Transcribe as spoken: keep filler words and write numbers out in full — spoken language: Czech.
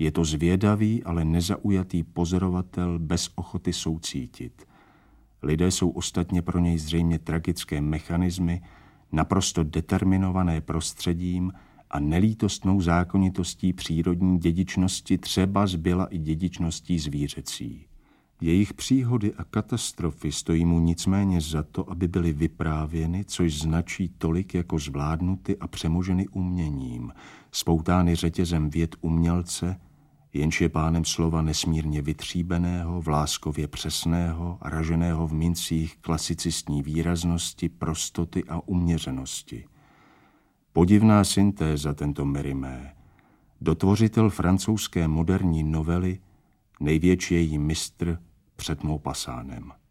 Je to zvědavý, ale nezaujatý pozorovatel bez ochoty soucítit. Lidé jsou ostatně pro něj zřejmě tragické mechanismy, naprosto determinované prostředím a nelítostnou zákonitostí přírodní dědičnosti, třeba zbyla i dědičností zvířecí. Jejich příhody a katastrofy stojí mu nicméně za to, aby byly vyprávěny, což značí tolik jako zvládnuty a přemoženy uměním, spoutány řetězem vět umělce, jenž je pánem slova nesmírně vytříbeného, vláskově přesného, raženého v mincích klasicistní výraznosti, prostoty a uměřenosti. Podivná syntéza tento Mérimée, dotvořitel francouzské moderní novely, největší její mistr před Maupassaanem.